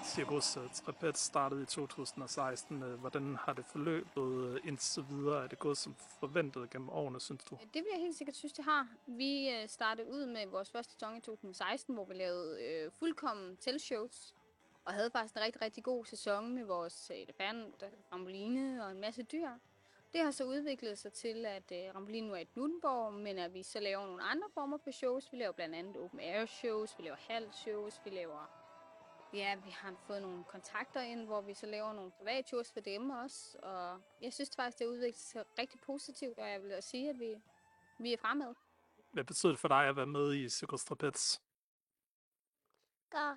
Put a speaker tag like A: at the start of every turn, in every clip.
A: Cirkus Trapez startede i 2016. Hvordan har det forløbet indtil videre? Er det gået som forventet gennem årene, synes du?
B: Det vil jeg helt sikkert synes, det har. Vi startede ud med vores første sæson i 2016, hvor vi lavede fuldkommen teltshows. Og havde faktisk en rigtig, rigtig god sæson med vores elefant, ramboline og en masse dyr. Det har så udviklet sig til, at Rambolin nu er et Knuthenborg, men at vi så laver nogle andre former for shows. Vi laver blandt andet open air shows, vi laver halv shows, vi har fået nogle kontakter ind, hvor vi så laver nogle private shows for dem også. Og jeg synes faktisk, det har udviklet sig rigtig positivt, og jeg vil også sige, at vi er fremad.
A: Hvad betyder det for dig at være med i Cirkus Trapez?
C: Gør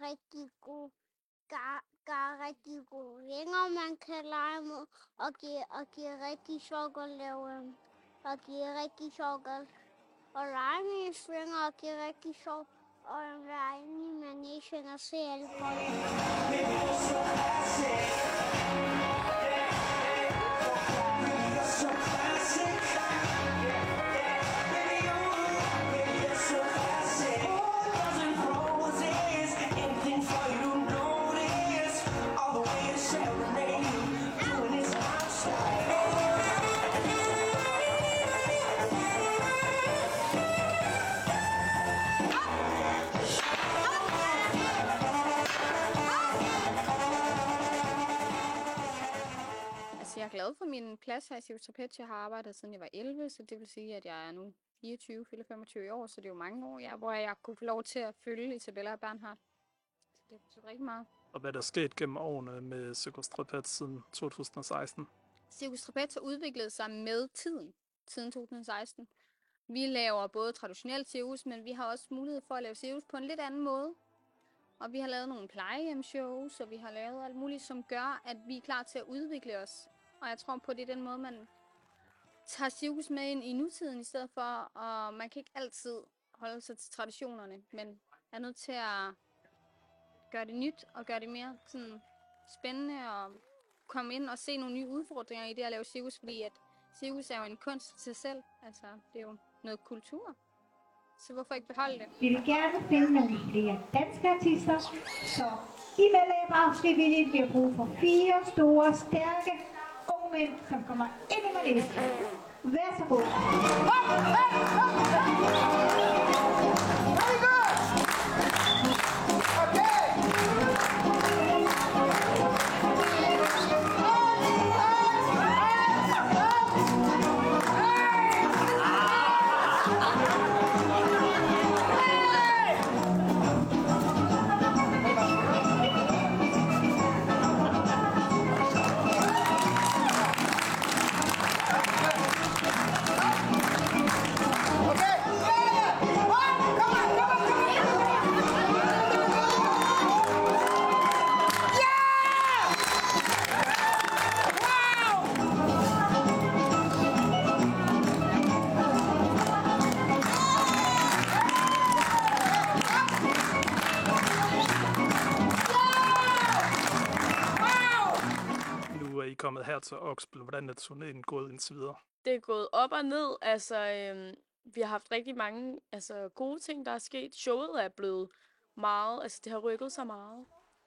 C: rigtig gode venner, man kan lege med, og giver rigtig sjovt at lave, og giver rigtig sjovt at lege med svinger, og giver rigtig sjovt at være inde i managen og se alle folk.
B: Jeg er glad for min plads her i Cirkus Trapez. Jeg har arbejdet siden jeg var 11, så det vil sige, at jeg er nu 24, fylder 25 år, så det er jo mange år, hvor jeg kunne få lov til at følge Isabella og Bernhard. Så det betyder rigtig meget.
A: Og hvad der er sket gennem årene med Cirkus Trapez siden 2016?
B: Cirkus Trapez har udviklet sig med tiden siden 2016. Vi laver både traditionelt cirkus, men vi har også mulighed for at lave cirkus på en lidt anden måde. Og vi har lavet nogle plejehjemsshows, og vi har lavet alt muligt, som gør, at vi er klar til at udvikle os. Og jeg tror på, at det er den måde, man tager cirkus med ind i nutiden i stedet for. Og man kan ikke altid holde sig til traditionerne, men er nødt til at gøre det nyt og gøre det mere sådan spændende og komme ind og se nogle nye udfordringer i det at lave cirkus, fordi at cirkus er jo en kunst til sig selv. Altså, det er jo noget kultur. Så hvorfor ikke beholde det?
D: Vi vil gerne finde nogle flere danske artister, så I medlemmer frivilligt bliver brug for 4 store, stærke unge mænd, som kommer ind i manegen. Vær så god.
A: Kommet her til Oksbøl. Hvordan er turnéen gået indtil videre?
E: Det er gået op og ned. Altså, vi har haft rigtig mange gode ting, der er sket. Showet er blevet meget, altså det har rykket sig meget.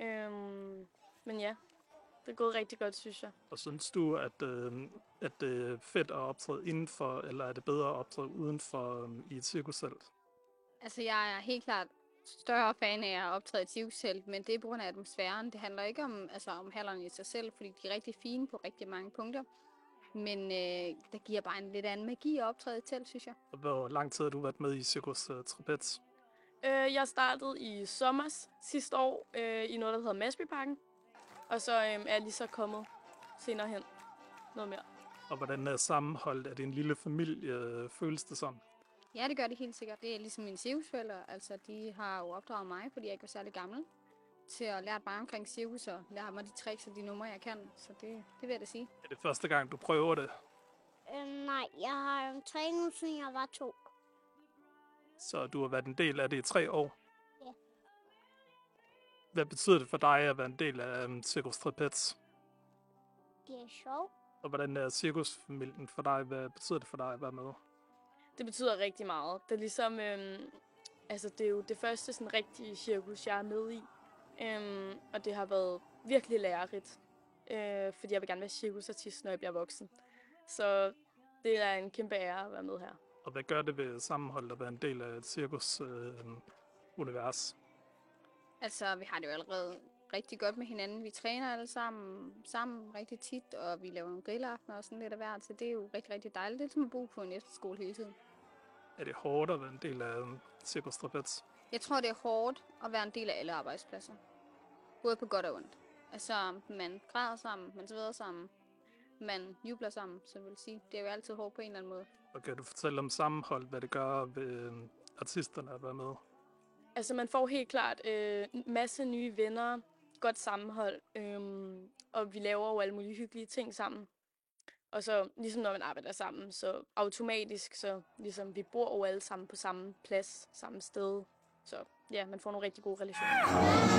E: Men ja, det er gået rigtig godt, synes jeg.
A: Og synes du, at det er fedt at optræde indenfor, eller er det bedre at optræde udenfor i et cirkushelt?
B: Altså, jeg er helt klart større fan af at optræde i cirkushelt, men det er på grund af atmosfæren. Det handler ikke om hallerne i sig selv, fordi de er rigtig fine på rigtig mange punkter. Men der giver bare en lidt anden magi at optræde i telt, synes jeg.
A: Og hvor lang tid har du været med i Cirkus Trapez?
E: Jeg startede i sommers sidste år i noget, der hedder Masbyparken. Og så er jeg lige så kommet senere hen noget mere.
A: Og hvordan er sammenholdet? Er det en lille familie? Føles det sådan?
B: Ja, det gør det helt sikkert. Det er ligesom mine cirkusforældre. Altså, de har jo opdraget mig, fordi jeg ikke var særlig gammel, til at lære mig omkring cirkus og lære mig de tricks og de numre, jeg kan. Så det vil jeg da sige.
A: Er det første gang, du prøver det?
C: Nej, jeg har trænet, siden jeg var 2.
A: Så du har været en del af det i 3 år?
C: Ja.
A: Hvad betyder det for dig at være en del af Cirkus Trapez?
C: Det er sjovt.
A: Og hvordan er cirkusfamilien for dig? Hvad betyder det for dig at være med?
E: Det betyder rigtig meget. Det er ligesom, det er jo det første sådan rigtige cirkus, jeg er med i. Og det har været virkelig lærerigt, fordi jeg vil gerne være cirkusartist, når jeg bliver voksen. Så det er en kæmpe ære at være med her.
A: Og hvad gør det ved sammenholdet at være en del af et cirkus-univers?
B: Altså, vi har det jo allerede rigtig godt med hinanden. Vi træner alle sammen rigtig tit, og vi laver nogle grillaftener og sådan lidt af hvert. Så det er jo rigtig, rigtig dejligt. Det er som at bo på en efterskole hele tiden.
A: Er det hårdt at være en del af Cirkus Trapez?
B: Jeg tror, det er hårdt at være en del af alle arbejdspladser. Både på godt og ondt. Altså, man græder sammen, man sveder sammen, man jubler sammen, så vil sige. Det er jo altid hårdt på en eller anden måde.
A: Og kan du fortælle om sammenhold, hvad det gør ved artisterne at være med?
E: Altså, man får helt klart masse nye venner, godt sammenhold, og vi laver jo alle mulige hyggelige ting sammen. Og så, ligesom når man arbejder sammen, så automatisk, så ligesom vi bor jo alle sammen på samme plads, samme sted. Så ja, man får nogle rigtig gode relationer.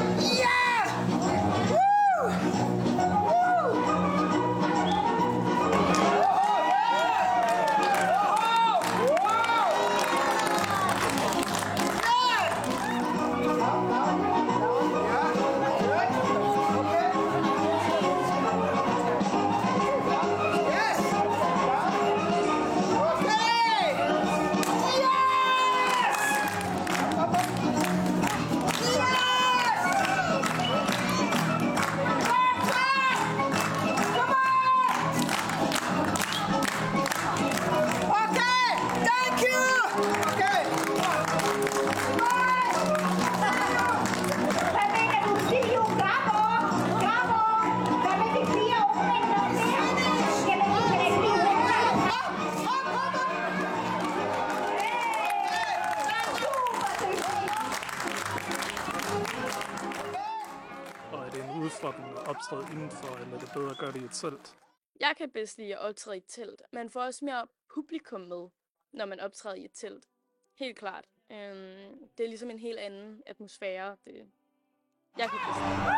A: Optræde indenfor, eller er det bedre at gøre det i et telt?
E: Jeg kan bedst lide at optræde i et telt. Man får også mere publikum med, når man optræder i et telt. Helt klart. Det er ligesom en helt anden atmosfære. Jeg kan bedst lide.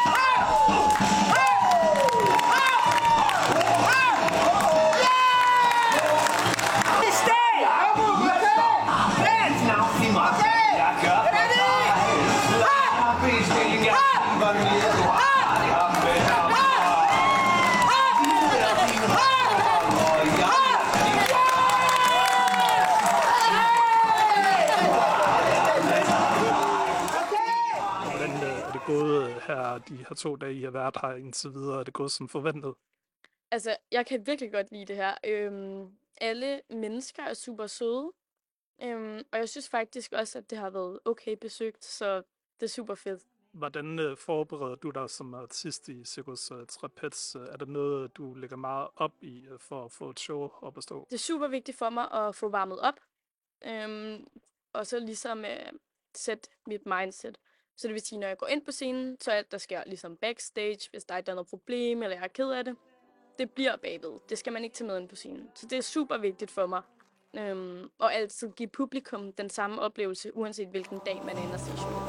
A: De her 2 dage, I har været her indtil videre, er det gået som forventet?
E: Altså, jeg kan virkelig godt lide det her. Alle mennesker er super søde, og jeg synes faktisk også, at det har været okay besøgt, så det er super fedt.
A: Hvordan forbereder du dig som artist i Cirkus Trapez? Er der noget, du lægger meget op i for at få et show op at stå?
E: Det er super vigtigt for mig at få varmet op, og så ligesom sætte mit mindset. Så det vil sige, når jeg går ind på scenen, så alt der sker ligesom backstage, hvis der er et andet problem, eller jeg er ked af det. Det bliver bagved. Det skal man ikke tage med ind på scenen. Så det er super vigtigt for mig. Og altid give publikum den samme oplevelse, uanset hvilken dag man er inde og ser show.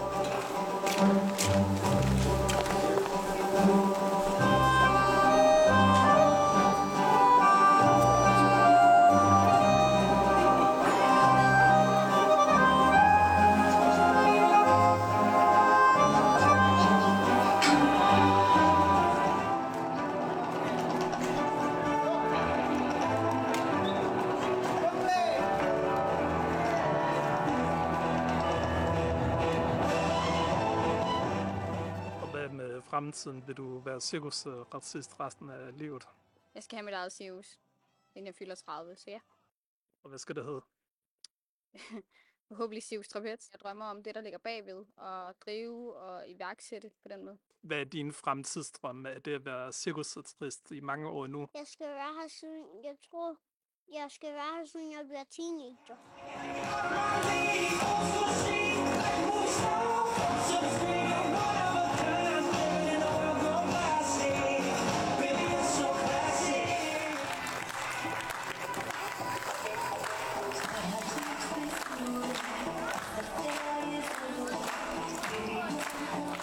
A: Fremtiden vil du være cirkusartist resten af livet?
B: Jeg skal have mit eget cirkus, inden jeg fylder 30, så ja.
A: Og hvad skal det hedde?
B: Forhåbentlig Cirkus Trapez. Jeg drømmer om det, der ligger bagved, og drive og iværksætte på den måde.
A: Hvad er din fremtidsdrøm? Er det at være cirkusartist i mange år nu?
C: Jeg skal være her, siden jeg tror, jeg skal være her, siden jeg bliver teenager.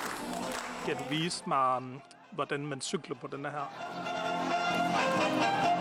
A: Kan du vise mig, hvordan man cykler på denne her?